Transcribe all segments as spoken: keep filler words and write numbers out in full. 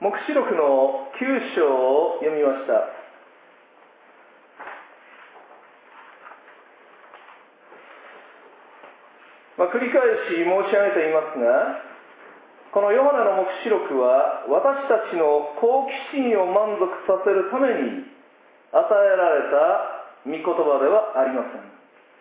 黙示録のきゅう章を読みました。まあ、繰り返し申し上げていますが、このヨハネの黙示録は私たちの好奇心を満足させるために与えられた御言葉ではありません。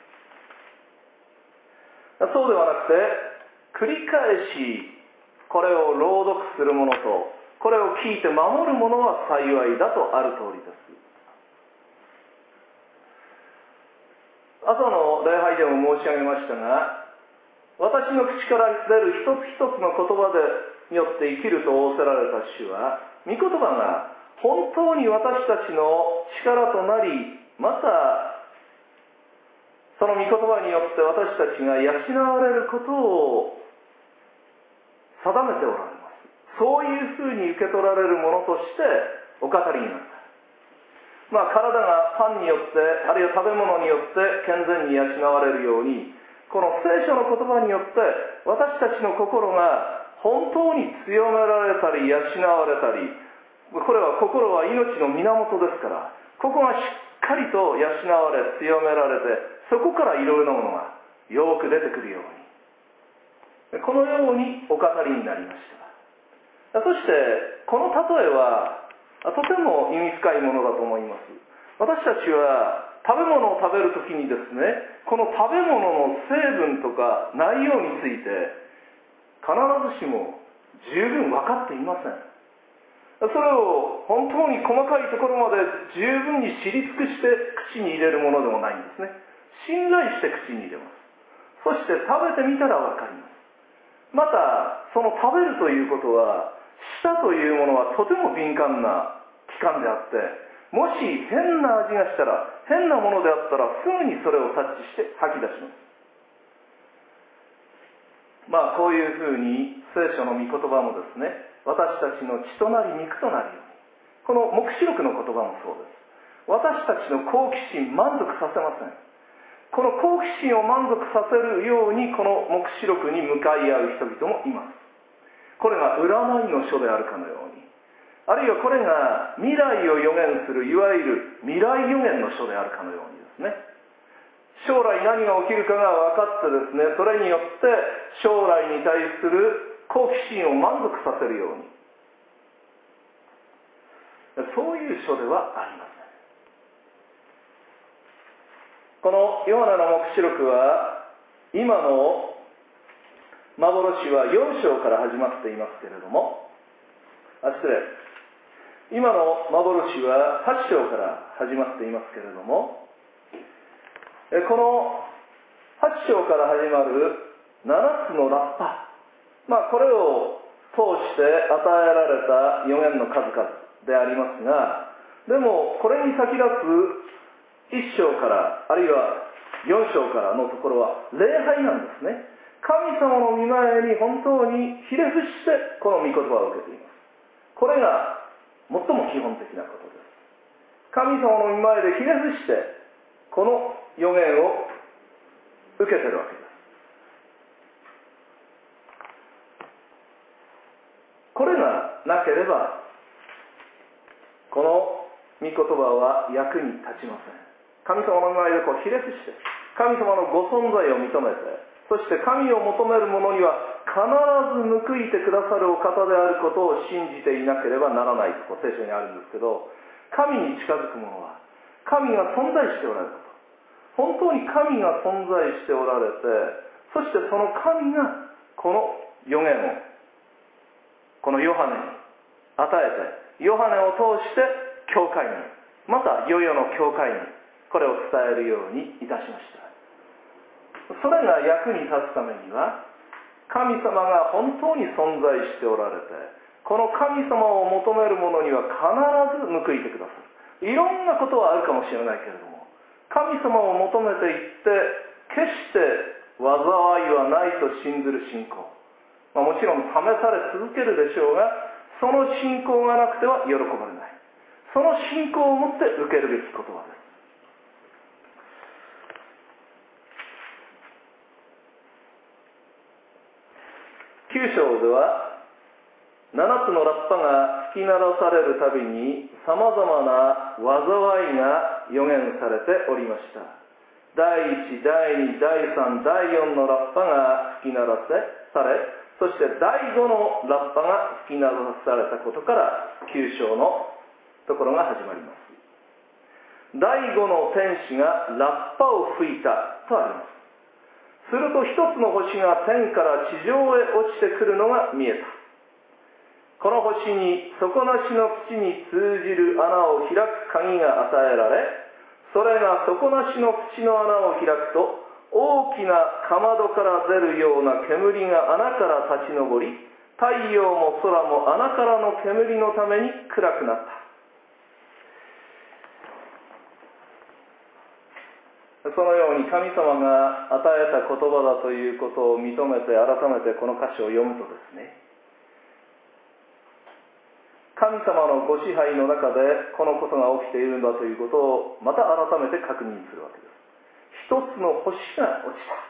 そうではなくて、繰り返しこれを朗読する者と、これを聞いて守る者は幸いだとある通りです。朝の礼拝でも申し上げましたが、私の口から出る一つ一つの言葉でによって生きると仰せられた主は、御言葉が本当に私たちの力となり、またその御言葉によって私たちが養われることを定めておられます。そういうふうに受け取られるものとしてお語りになった。まあ、体がパンによって、あるいは食べ物によって健全に養われるように、この聖書の言葉によって私たちの心が本当に強められたり養われたり、これは心は命の源ですから、ここがしっかりと養われ強められて、そこからいろいろなものがよく出てくるように、このようにお語りになりました。そしてこの例えはとても意味深いものだと思います。私たちは食べ物を食べるときにですね、この食べ物の成分とか内容について必ずしも十分分かっていません。それを本当に細かいところまで十分に知り尽くして口に入れるものでもないんですね。信頼して口に入れます。そして食べてみたら分かります。またその食べるということは、舌というものはとても敏感な器官であって、もし変な味がしたら、変なものであったらすぐにそれを察知して吐き出します。まあこういうふうに聖書の御言葉もですね、私たちの血となり肉となるように、この黙示録の言葉もそうです。私たちの好奇心満足させません。この好奇心を満足させるように、この黙示録に向かい合う人々もいます。これが占いの書であるかのように、あるいはこれが未来を予言する、いわゆる未来予言の書であるかのようにですね、将来何が起きるかが分かってですね、それによって将来に対する好奇心を満足させるように、そういう書ではありません。このヨハネの黙示録は、今の幻はよん章から始まっていますけれども、あ、失礼、今の幻ははち章から始まっていますけれども、このはち章から始まるななつのラッパ、まあこれを通して与えられた予言の数々でありますが、でもこれに先立ついっ章からあるいはよん章からのところは礼拝なんですね。神様の御前に本当にひれ伏してこの御言葉を受けています。これが最も基本的なことです。神様の御前でひれ伏してこの予言を受けているわけです。これがなければこの御言葉は役に立ちません。神様の前でこうひれ伏して神様のご存在を認めて、そして神を求める者には必ず報いてくださるお方であることを信じていなければならないと聖書にあるんですけど、神に近づく者は神が存在しておられること、本当に神が存在しておられて、そしてその神がこの予言をこのヨハネに与えて、ヨハネを通して教会に、また世々の教会にこれを伝えるようにいたしました。それが役に立つためには、神様が本当に存在しておられて、この神様を求める者には必ず報いてくださる。いろんなことはあるかもしれないけれども、神様を求めていって決して災いはないと信ずる信仰、まあ、もちろん試され続けるでしょうが、その信仰がなくては喜ばれない。その信仰を持って受けるべき言葉です。きゅう章では、 ななつのラッパが吹き鳴らされるたびにさまざまな災いが予言されておりました。だいいち、だいに、だいさん、だいよんのラッパが吹き鳴らされ、そしてだいごのラッパが吹き鳴らされたことからきゅう章のところが始まります。だいごの天使がラッパを吹いたとあります。すると一つの星が天から地上へ落ちてくるのが見えた。この星に底なしの淵に通じる穴を開く鍵が与えられ、それが底なしの淵の穴を開くと、大きなかまどから出るような煙が穴から立ち上り、太陽も空も穴からの煙のために暗くなった。そのように神様が与えた言葉だということを認めて改めてこの歌詞を読むとですね、神様のご支配の中でこのことが起きているんだということをまた改めて確認するわけです。一つの星が落ちた。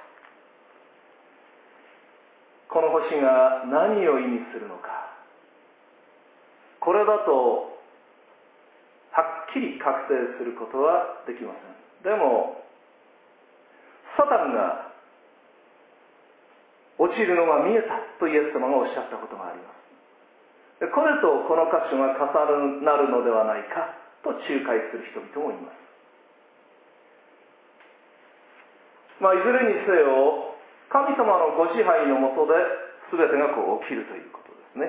この星が何を意味するのか、これだとはっきり確定することはできません。でもサタンが落ちるのが見えたとイエス様がおっしゃったことがあります。これとこの箇所が重なるのではないかと仲介する人々もいます。まあ、いずれにせよ神様のご支配のもとで全てがこう起きるということですね。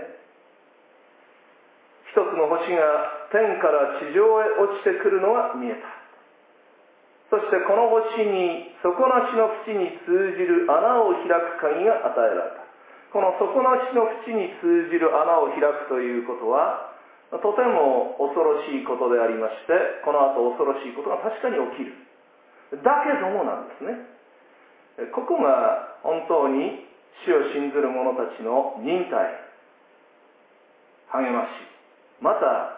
一つの星が天から地上へ落ちてくるのが見えた。そしてこの星に底なしの淵に通じる穴を開く鍵が与えられた。この底なしの淵に通じる穴を開くということはとても恐ろしいことでありまして、この後恐ろしいことが確かに起きる。だけどもなんですね、ここが本当に主を信ずる者たちの忍耐、励まし、また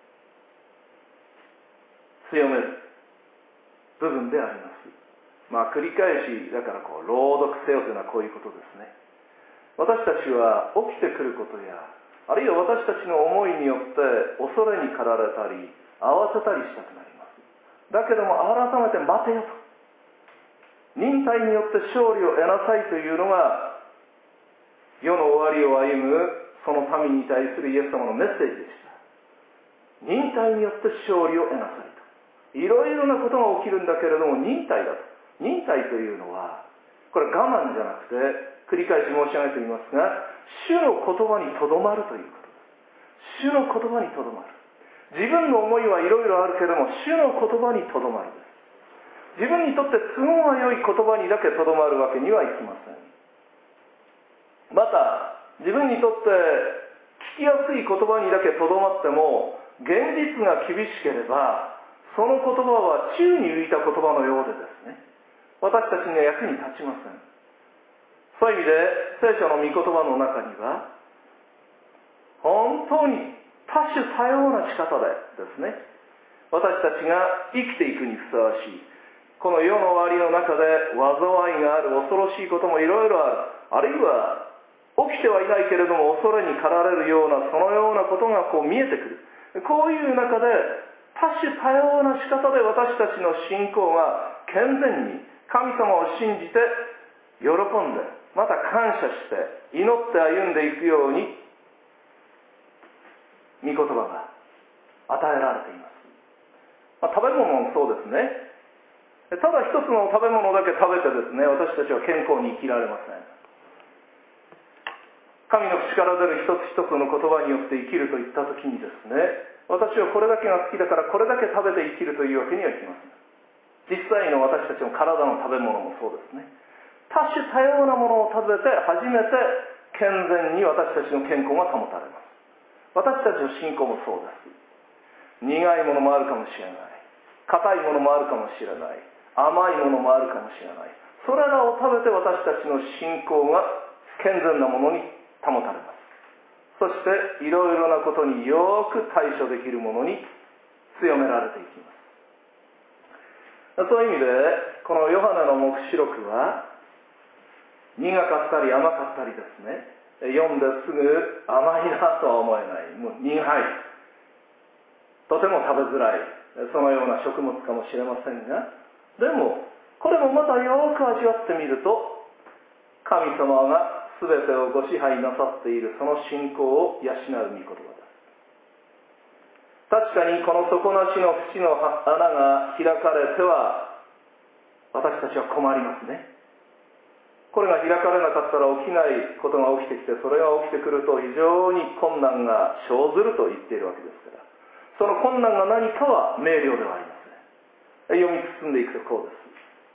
強める部分であります。まあ繰り返しだからこう朗読せよというのはこういうことですね。私たちは起きてくることや、あるいは私たちの思いによって恐れに駆られたり慌てたりしたくなります。だけども改めて待てよと、忍耐によって勝利を得なさいというのが世の終わりを歩むその民に対するイエス様のメッセージでした。忍耐によって勝利を得なさいと。いろいろなことが起きるんだけれども忍耐だと。忍耐というのはこれ我慢じゃなくて、繰り返し申し上げていますが、主の言葉にとどまるということです。主の言葉にとどまる。自分の思いはいろいろあるけれども、主の言葉にとどまるです。自分にとって都合が良い言葉にだけとどまるわけにはいきません。また自分にとって聞きやすい言葉にだけとどまっても、現実が厳しければその言葉は宙に浮いた言葉のようでですね、私たちには役に立ちません。そういう意味で聖書の御言葉の中には本当に多種多様な仕方でですね、私たちが生きていくにふさわしい、この世の終わりの中で災いがある、恐ろしいこともいろいろある、あるいは起きてはいないけれども恐れに駆られるようなそのようなことがこう見えてくる。こういう中で多種多様な仕方で私たちの信仰が健全に神様を信じて喜んで、また感謝して祈って歩んでいくように御言葉が与えられています。まあ、食べ物もそうですね。ただ一つの食べ物だけ食べてですね、私たちは健康に生きられません。神の口から出る一つ一つの言葉によって生きるといったときにですね、私はこれだけが好きだからこれだけ食べて生きるというわけにはいきません。実際の私たちの体の食べ物もそうですね。多種多様なものを食べて初めて健全に私たちの健康が保たれます。私たちの信仰もそうです。苦いものもあるかもしれない、硬いものもあるかもしれない、甘いものもあるかもしれない。それらを食べて私たちの信仰が健全なものに保たれます。そしていろいろなことによく対処できるものに強められていきます。そういう意味でこのヨハネの黙示録は苦かったり甘かったりですね、 読んですぐ甘いなとは思えない、もう苦い、とても食べづらい、そのような食物かもしれませんが、でもこれもまたよく味わってみると、神様が全てをご支配なさっているその信仰を養う御言葉です。確かにこの底なしの淵の穴が開かれては私たちは困りますね。これが開かれなかったら起きないことが起きてきて、それが起きてくると非常に困難が生ずると言っているわけですから、その困難が何かは明瞭ではありません。読み進んでいくとこうです。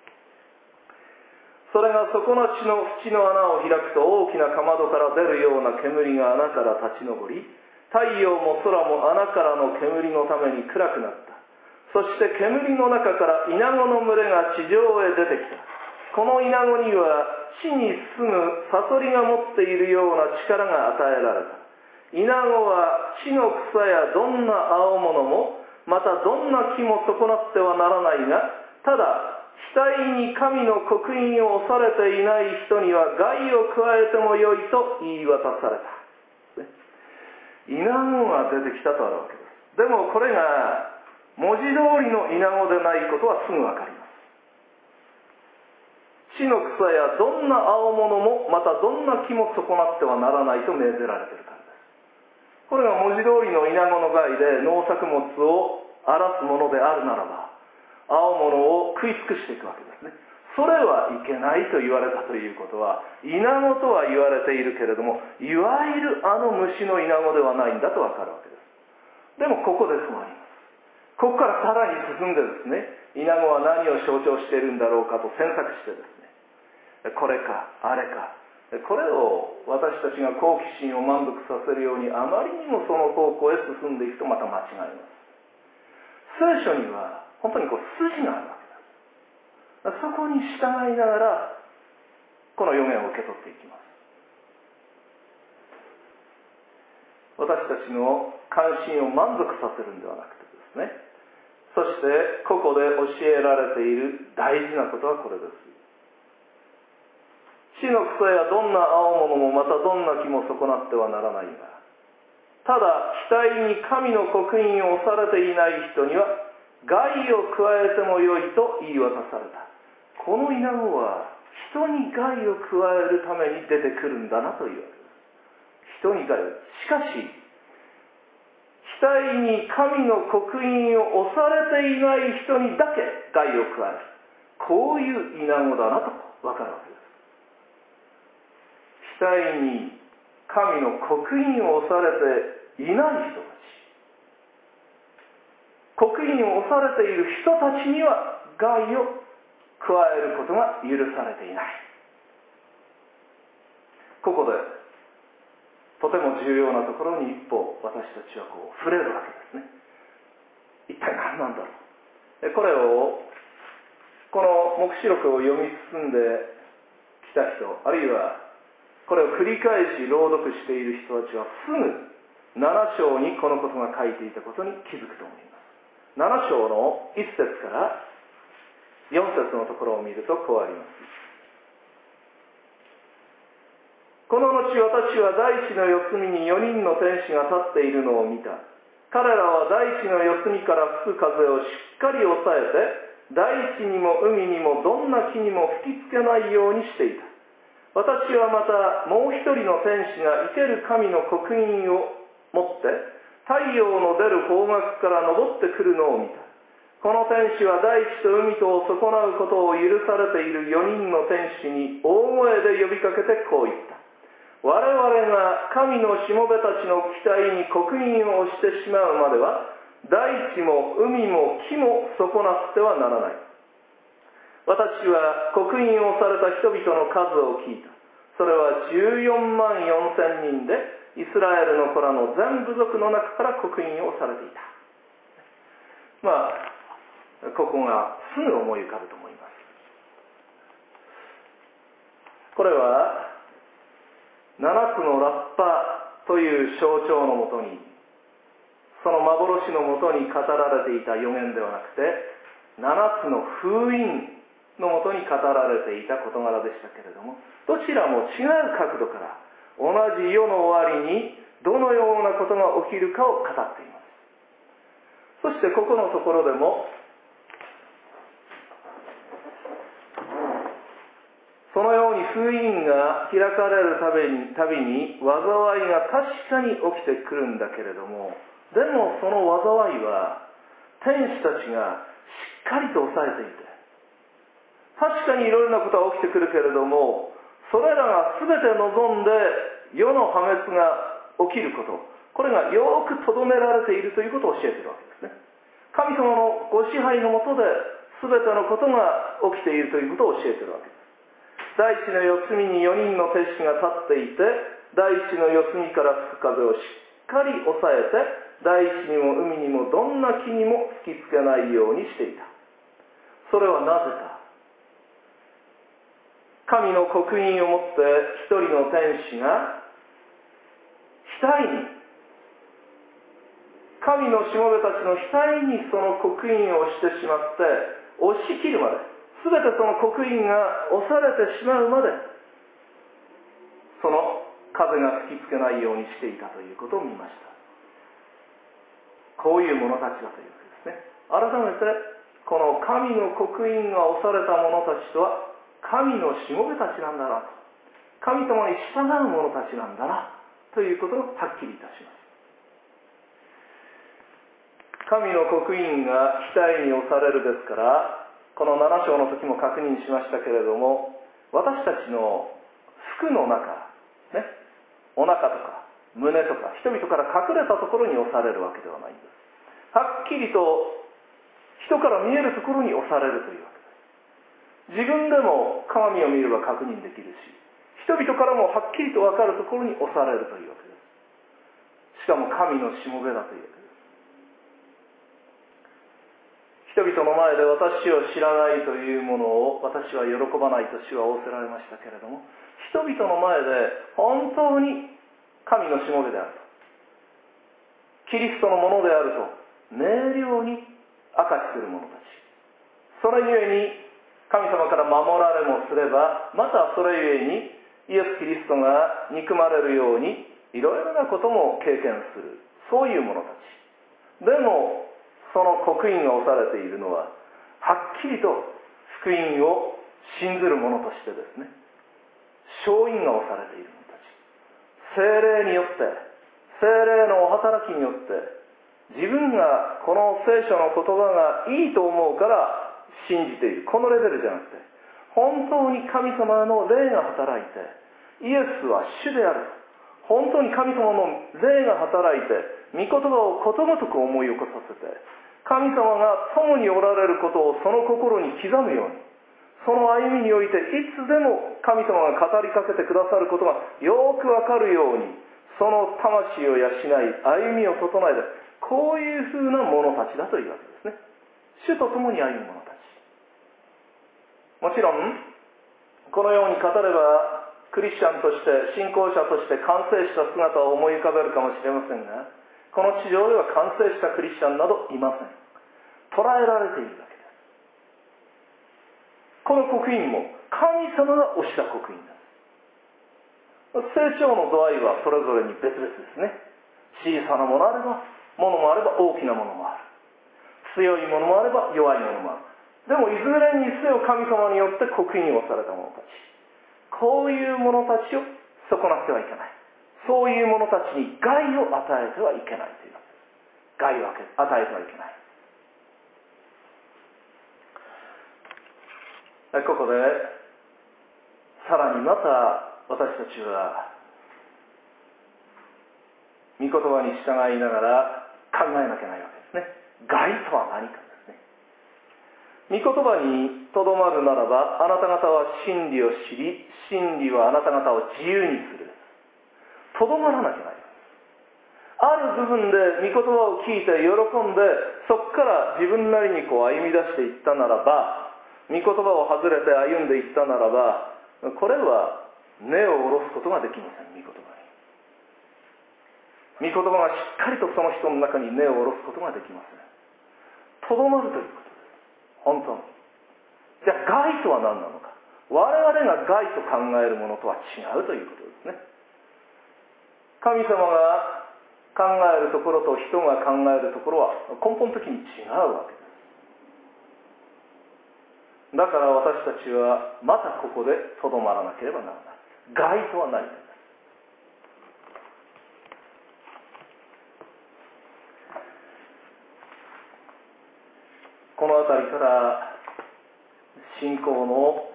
それが底なしの淵の穴を開くと、大きなかまどから出るような煙が穴から立ち上り、太陽も空も穴からの煙のために暗くなった。そして煙の中からイナゴの群れが地上へ出てきた。このイナゴには地に住むサソリが持っているような力が与えられた。イナゴは地の草やどんな青物も、またどんな木も損なってはならないが、ただ額に神の刻印を押されていない人には害を加えてもよいと言い渡された。イナゴが出てきたとあるわけです。でもこれが文字通りのイナゴでないことはすぐわかります。地の草やどんな青物も、またどんな木も損なってはならないと命ぜられているからです。これが文字通りのイナゴの害で農作物を荒らすものであるならば、青物を食い尽くしていくわけですね。それはいけないと言われたということは、イナゴとは言われているけれども、いわゆるあの虫のイナゴではないんだとわかるわけです。でもここで止まります。ここからさらに進んでですね、イナゴは何を象徴しているんだろうかと詮索してですね、これかあれか、これを私たちが好奇心を満足させるようにあまりにもその方向へ進んでいくとまた間違います。聖書には本当にこう筋があるわけです。そこに従いながらこの予言を受け取っていきます。私たちの関心を満足させるんではなくてですね、そしてここで教えられている大事なことはこれです。地の草やどんな青物も、またどんな木も損なってはならないが、ただ額に神の刻印を押されていない人には害を加えてもよいと言い渡された。このイナゴは人に害を加えるために出てくるんだなというわけです。人に害を。しかし額に神の刻印を押されていない人にだけ害を加える、こういうイナゴだなと分かるわけです。額に神の刻印を押されていない人たち、刻印を押されている人たちには害を加えることが許されていない。ここでとても重要なところに一歩私たちはこう触れるわけですね。一体何なんだろう。これをこの黙示録を読み進んできた人、あるいはこれを繰り返し朗読している人たちはすぐなな章にこのことが書いていたことに気づくと思います。なな章のいっ節からよん節のところを見るとこうあります。この後私は大地の四隅によにんの天使が立っているのを見た。彼らは大地の四隅から吹く風をしっかり抑えて、大地にも海にもどんな木にも吹きつけないようにしていた。私はまたもう一人の天使が生ける神の刻印を持って太陽の出る方角から昇ってくるのを見た。この天使は大地と海とを損なうことを許されているよにんの天使に大声で呼びかけてこう言った。我々が神のしもべたちの期待に刻印を押してしまうまでは大地も海も木も損なってはならない。私は刻印をされた人々の数を聞いた。それはじゅうよんまんよんせんにんで、イスラエルの子らの全部族の中から刻印をされていた。まあここがすぐ思い浮かぶと思います。これはななつのラッパという象徴のもとに、その幻のもとに語られていた予言ではなくて、ななつの封印のもとに語られていた事柄でしたけれども、どちらも違う角度から同じ世の終わりにどのようなことが起きるかを語っています。そしてここのところでも、そのように封印が開かれるたびに、たびに災いが確かに起きてくるんだけれども、でもその災いは天使たちがしっかりと抑えていて、確かにいろいろなことが起きてくるけれども、それらが全て望んで世の破滅が起きること、これがよくとどめられているということを教えているわけですね。神様のご支配のもとで全てのことが起きているということを教えているわけです。大地の四隅によにんの天使が立っていて、大地の四隅から吹く風をしっかり抑えて、大地にも海にもどんな木にも吹きつけないようにしていた。それはなぜか。神の刻印をもって一人の天使が額に、神のしもべたちの額にその刻印をしてしまって、押し切るまで、すべてその刻印が押されてしまうまで、その風が吹きつけないようにしていたということを見ました。こういう者たちだということですね。改めて、この神の刻印が押された者たちとは、神のしもべたちなんだなと。神様に従う者たちなんだな、ということをはっきりいたします。神の刻印が額に押されるですから、このなな章の時も確認しましたけれども、私たちの服の中、ね、お腹とか胸とか人々から隠れたところに押されるわけではないんです。はっきりと人から見えるところに押されるというわけです。自分でも鏡を見れば確認できるし、人々からもはっきりと分かるところに押されるというわけです。しかも神のしもべだというわけです。人々の前で私を知らないというものを私は喜ばないと主は仰せられましたけれども、人々の前で本当に神のしもべであると、キリストのものであると明瞭に明かしする者たち、それゆえに神様から守られもすれば、またそれゆえにイエス・キリストが憎まれるようにいろいろなことも経験する、そういう者たちでも、その刻印が押されているのは、はっきりと福音を信ずる者としてですね、勝印が押されている者たち、聖霊によって、聖霊のお働きによって、自分がこの聖書の言葉がいいと思うから信じている、このレベルじゃなくて、本当に神様の霊が働いて、イエスは主である、本当に神様の霊が働いて、御言葉をことごとく思い起こさせて、神様が共におられることをその心に刻むように、その歩みにおいていつでも神様が語りかけてくださることがよくわかるように、その魂を養い、歩みを整えて、こういうふうな者たちだというわけですね。主と共に歩む者たち。もちろん、このように語れば、クリスチャンとして、信仰者として完成した姿を思い浮かべるかもしれませんが、この地上では完成したクリスチャンなどいません。捉えられているだけです。この刻印も神様が押した刻印です。成長の度合いはそれぞれに別々ですね。小さなものあれば、ものもあれば大きなものもある。強いものもあれば弱いものもある。でもいずれにせよ神様によって刻印をされた者たち。こういう者たちを損なってはいけない。そういう者たちに害を与えてはいけないというわけです。害を与えてはいけない。ここでさらにまた私たちは御言葉に従いながら考えなきゃないわけですね。害とは何かですね。御言葉にとどまるならば、あなた方は真理を知り、真理はあなた方を自由にする。とどまらなきゃない。ある部分で御言葉を聞いて喜んで、そこから自分なりにこう歩み出していったならば、御言葉を外れて歩んでいったならば、これは根を下ろすことができません。御言葉に。御言葉がしっかりとその人の中に根を下ろすことができません。とどまるということです。本当に。じゃあ害とは何なのか。我々が害と考えるものとは違うということですね。 神様が考えるところと人が考えるところは根本的に違うわけです。だから私たちはまたここでとどまらなければならない。害とは何かです。このあたりから信仰の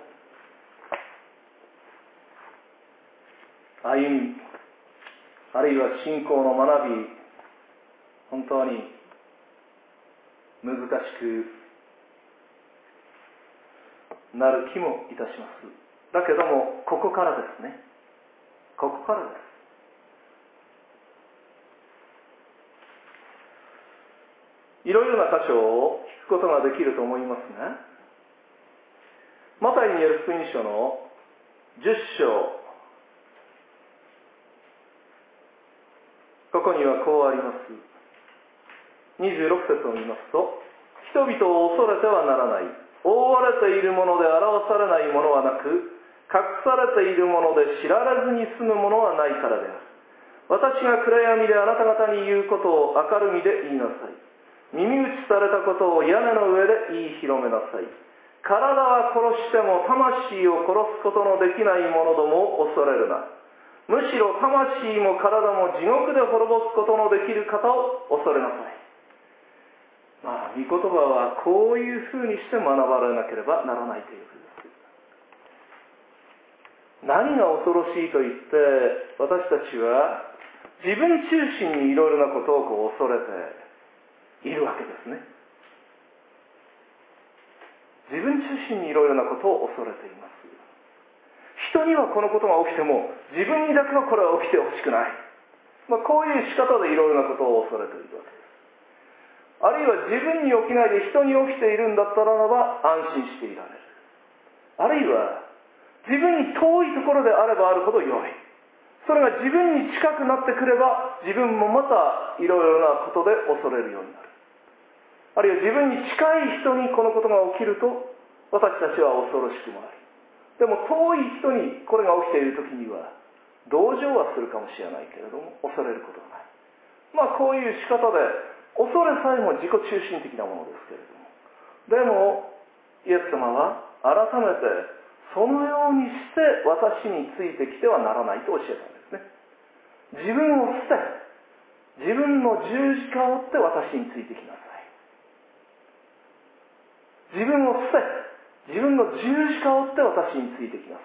歩み、あるいは信仰の学び、本当に難しくなる気もいたします。だけどもここからですね。ここからです。いろいろな箇所を聞くことができると思いますが、マタイによる福音書のじゅっ章、ここにはこうあります。にじゅうろく節を見ますと、人々を恐れてはならない。覆われているもので表されないものはなく、隠されているもので知られずに済むものはないからである。私が暗闇であなた方に言うことを明るみで言いなさい。耳打ちされたことを屋根の上で言い広めなさい。体は殺しても魂を殺すことのできない者どもを恐れるな。むしろ魂も体も地獄で滅ぼすことのできる方を恐れなさい。まあ、御言葉はこういうふうにして学ばれなければならないということです。何が恐ろしいと言って私たちは自分中心にいろいろなことをこう恐れているわけですね。自分中心にいろいろなことを恐れています。人にはこのことが起きても自分にだけはこれは起きてほしくない、まあ、こういう仕方でいろいろなことを恐れているわけです。あるいは自分に起きないで人に起きているんだったらば安心していられる。あるいは自分に遠いところであればあるほど良い。それが自分に近くなってくれば自分もまたいろいろなことで恐れるようになる。あるいは自分に近い人にこのことが起きると私たちは恐ろしくもあり、でも遠い人にこれが起きている時には同情はするかもしれないけれども恐れることがない。まあこういう仕方で恐れさえも自己中心的なものですけれども、でもイエス様は改めてそのようにして私についてきてはならないと教えたんですね。自分を捨て、自分の十字架を追って私についてきなさい。自分を捨て、自分の十字架を追って私についてきなさ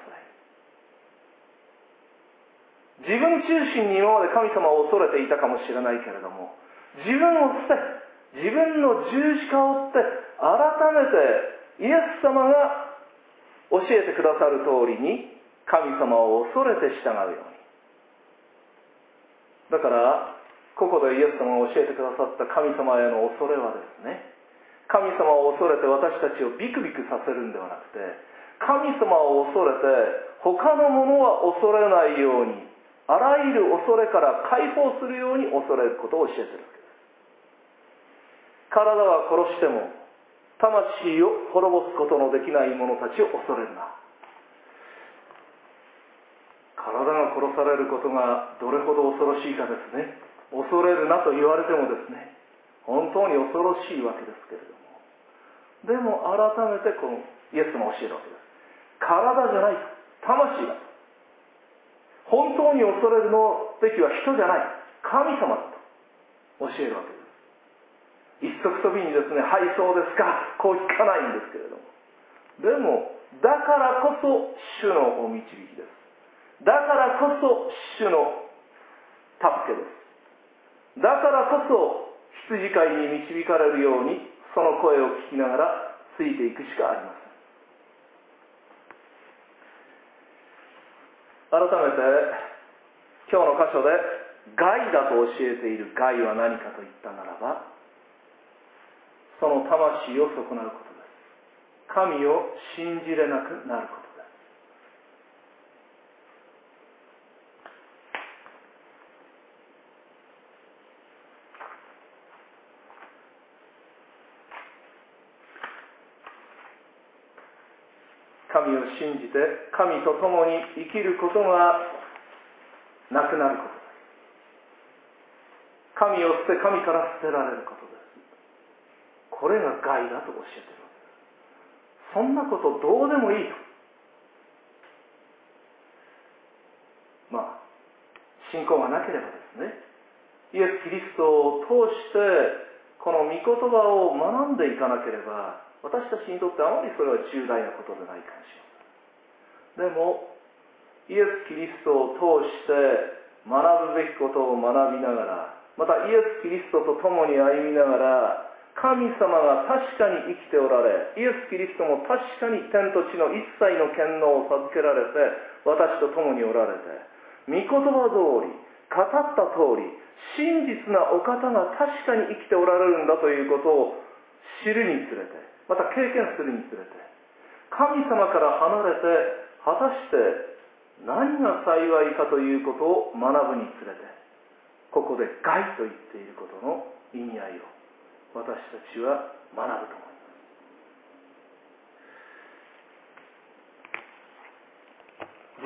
い。自分中心に今まで神様を恐れていたかもしれないけれども、自分を捨て、自分の十字架を追って改めてイエス様が教えてくださる通りに神様を恐れて従うように。だからここでイエス様が教えてくださった神様への恐れはですね、神様を恐れて私たちをビクビクさせるんではなくて、神様を恐れて他のものは恐れないように、あらゆる恐れから解放するように恐れることを教えているわけです。体は殺しても魂を滅ぼすことのできない者たちを恐れるな。体が殺されることがどれほど恐ろしいかですね。恐れるなと言われてもですね、本当に恐ろしいわけですけれども、でも改めてこのイエス様を教えるわけです。体じゃない、魂だ。本当に恐れるのべきは人じゃない、神様だと教えるわけです。一足飛びにですね、はいそうですか、こう聞かないんですけれども、でもだからこそ主のお導きです。だからこそ主の助けです。だからこそ羊飼いに導かれるようにその声を聞きながらついていくしかありません。改めて今日の箇所で害だと教えている害は何かといったならば、その魂を損なうことです。神を信じれなくなることです。神を信じて神と共に生きることがなくなることです。 神を捨て神から捨てられることです。これが害だと教えているわけです。そんなことどうでもいいと。まあ信仰がなければですね、イエス・キリストを通してこの御言葉を学んでいかなければ、私たちにとってあまりそれは重大なことでないかもしれません。でもイエス・キリストを通して学ぶべきことを学びながら、またイエス・キリストと共に歩みながら、神様が確かに生きておられ、イエス・キリストも確かに天と地の一切の権能を授けられて、私と共におられて、御言葉通り、語った通り、真実なお方が確かに生きておられるんだということを知るにつれて、また経験するにつれて、神様から離れて、果たして何が幸いかということを学ぶにつれて、ここで害と言っていることの意味合いを私たちは学ぶと思います。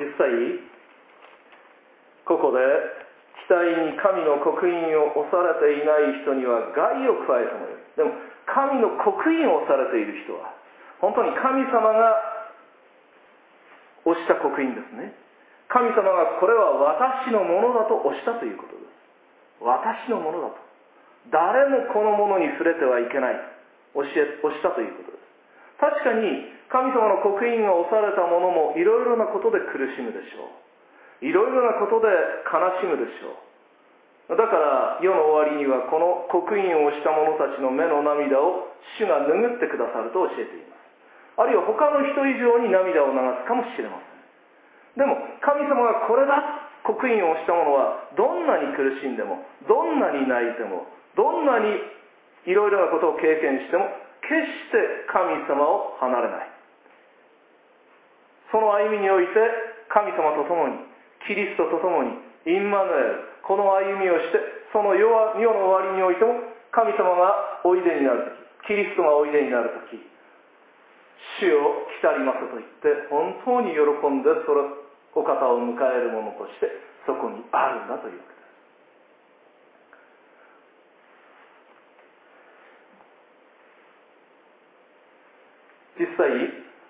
実際ここで額に神の刻印を押されていない人には害を加えたのよ。でも神の刻印を押されている人は本当に神様が押した刻印ですね。神様がこれは私のものだと押したということです。私のものだと。誰もこのものに触れてはいけないと押し、押したということです。確かに神様の刻印が押されたものもいろいろなことで苦しむでしょう。いろいろなことで悲しむでしょう。だから世の終わりにはこの刻印をした者たちの目の涙を主が拭ってくださると教えています。あるいは他の人以上に涙を流すかもしれません。でも神様がこれだ刻印をした者はどんなに苦しんでも、どんなに泣いても、どんなにいろいろなことを経験しても決して神様を離れない。その歩みにおいて神様と共に、キリストと共にインマヌエル、この歩みをして、その世は世の終わりにおいても神様がおいでになるとき、キリストがおいでになるとき、主を来たりますと言って本当に喜んでそれお方を迎える者としてそこにあるんだというわけです。実際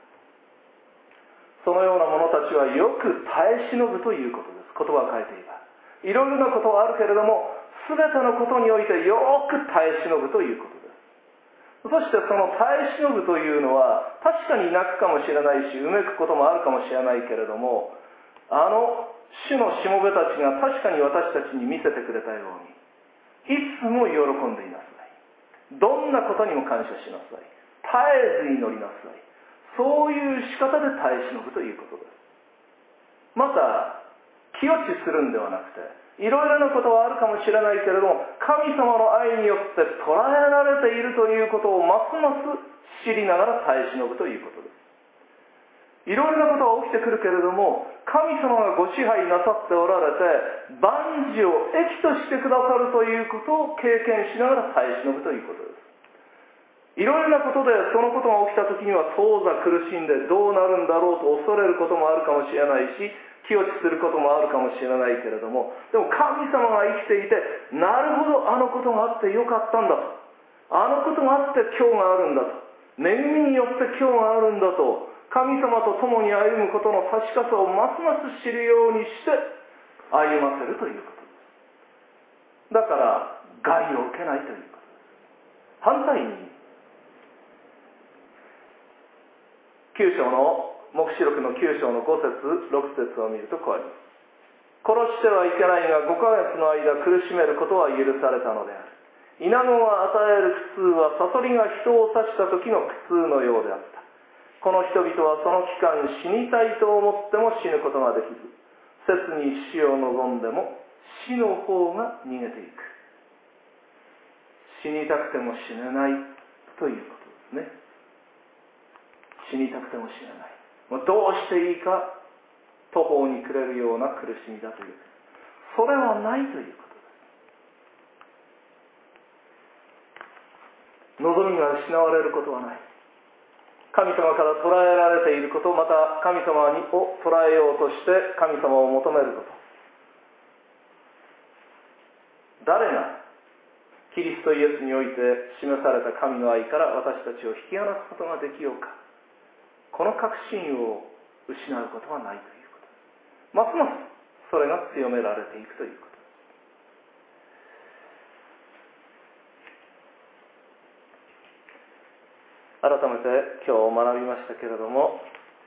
そのような者たちはよく耐え忍ぶということです。言葉を変えていればいろいろなことはあるけれども、全てのことにおいてよく耐え忍ぶということです。そしてその耐え忍ぶというのは確かに泣くかもしれないし、うめくこともあるかもしれないけれども、あの主のしもべたちが確かに私たちに見せてくれたように、いつも喜んでいなさい。どんなことにも感謝しなさい。絶えず祈りなさい。そういう仕方で耐え忍ぶということです。また気落ちするんではなくて、いろいろなことはあるかもしれないけれども、神様の愛によって捉えられているということをますます知りながら耐え忍ぶということです。いろいろなことが起きてくるけれども、神様がご支配なさっておられて、万事を益としてくださるということを経験しながら耐え忍ぶということです。いろいろなことでそのことが起きた時には当座苦しんでどうなるんだろうと恐れることもあるかもしれないし、気落ちすることもあるかもしれないけれども、でも神様が生きていて、なるほどあのことがあってよかったんだと、あのことがあって今日があるんだと、恵みによって今日があるんだと、神様と共に歩むことの確かさをますます知るようにして歩ませるということです。だから害を受けないということです。反対にきゅう章の黙示録のきゅう章のご節ろく節を見るとこうあります。殺してはいけないがごかげつの間苦しめることは許されたのである。イナゴが与える苦痛はサソリが人を刺した時の苦痛のようであった。この人々はその期間死にたいと思っても死ぬことができず、切に死を望んでも死の方が逃げていく。死にたくても死ねないということですね。死にたくても死ねない。もうどうしていいか途方に暮れるような苦しみだという。それはないということです。望みが失われることはない。神様から捉えられていること、また神様を捉えようとして神様を求めること。誰がキリストイエスにおいて示された神の愛から私たちを引き離すことができようか。この確信を失うことはないということです。ますますそれが強められていくということです。改めて今日学びましたけれども、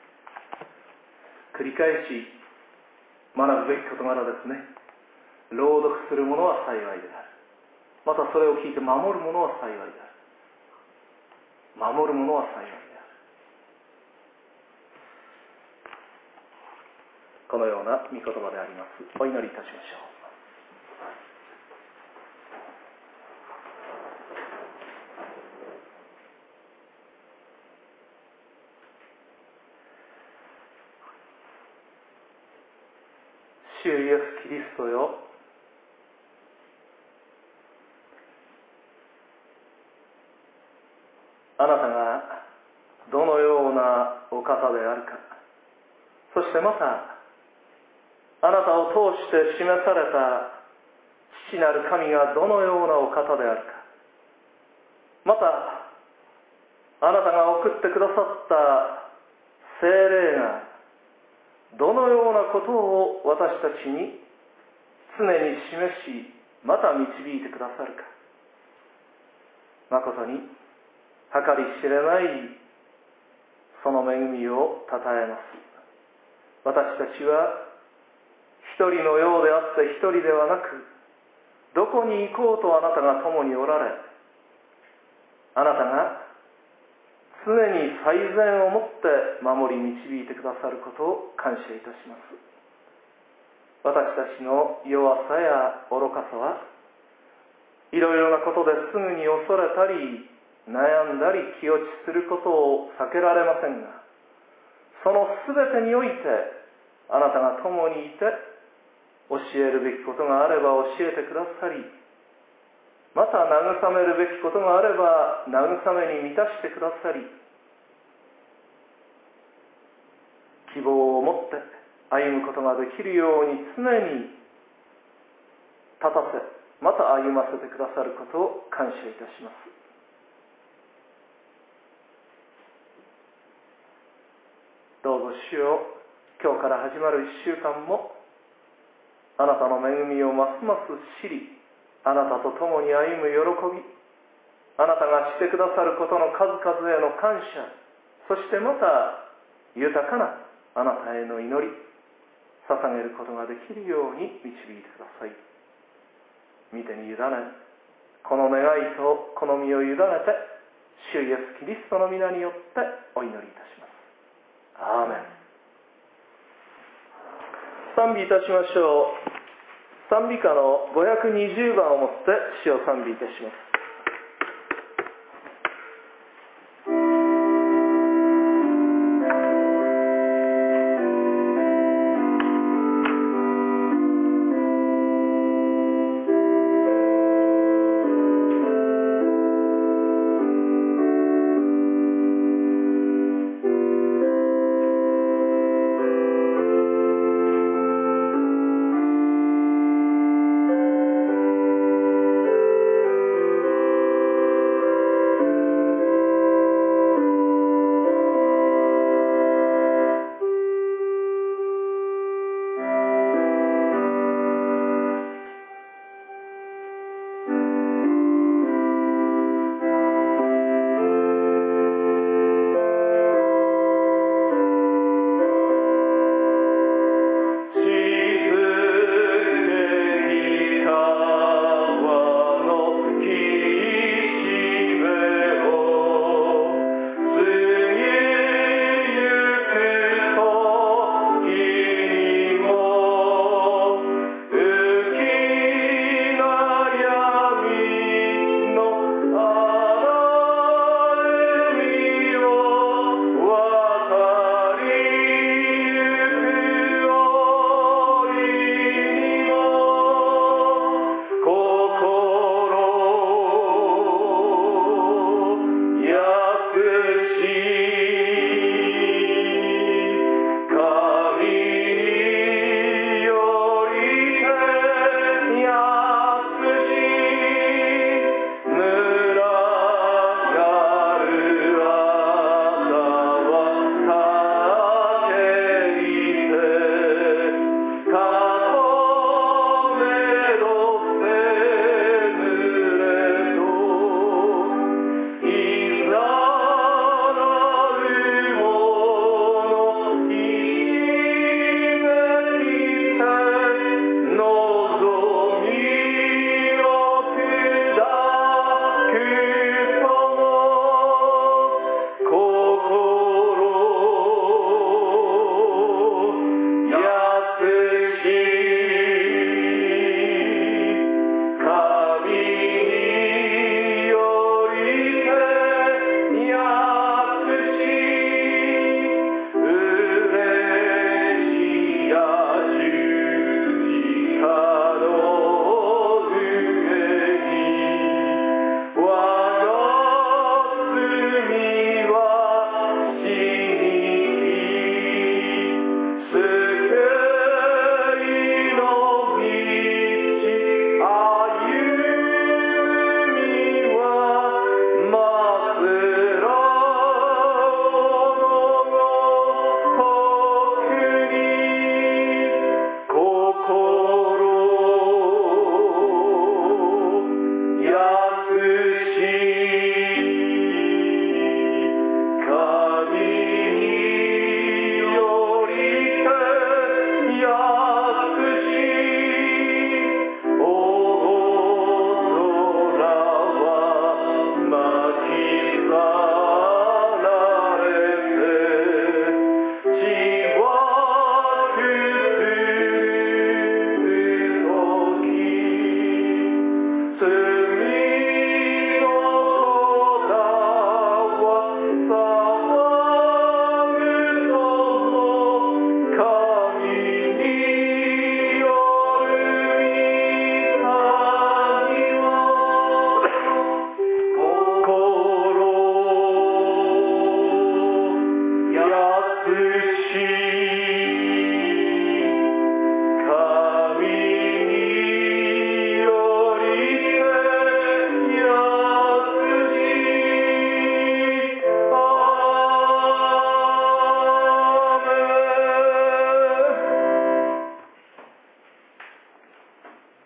繰り返し学ぶべき事柄ですね。朗読する者は幸いである。またそれを聞いて守る者は幸いである。守る者は幸いである。このような御言葉であります。お祈りいたしましょう。主イエス・キリストよ、あなたがどのようなお方であるか、そしてまたあなたを通して示された父なる神がどのようなお方であるか、またあなたが送ってくださった聖霊がどのようなことを私たちに常に示し、また導いてくださるか、まことに計り知れないその恵みをたたえます。私たちは一人のようであって一人ではなく、どこに行こうとあなたが共におられ、あなたが常に最善をもって守り導いてくださることを感謝いたします。私たちの弱さや愚かさはいろいろなことですぐに恐れたり悩んだり気落ちすることを避けられませんが、そのすべてにおいてあなたが共にいて、教えるべきことがあれば教えてくださり、また慰めるべきことがあれば慰めに満たしてくださり、希望を持って歩むことができるように常に立たせ、また歩ませてくださることを感謝いたします。どうぞ主よ、今日から始まる一週間もあなたの恵みをますます知り、あなたと共に歩む喜び、あなたがしてくださることの数々への感謝、そしてまた豊かなあなたへの祈り、捧げることができるように導いてください。御手に委ね、この願いとこの身を委ねて、主イエス・キリストの皆によってお祈りいたします。アーメン。賛美いたしましょう。賛美歌のごひゃくにじゅうばんをもって主を賛美いたします。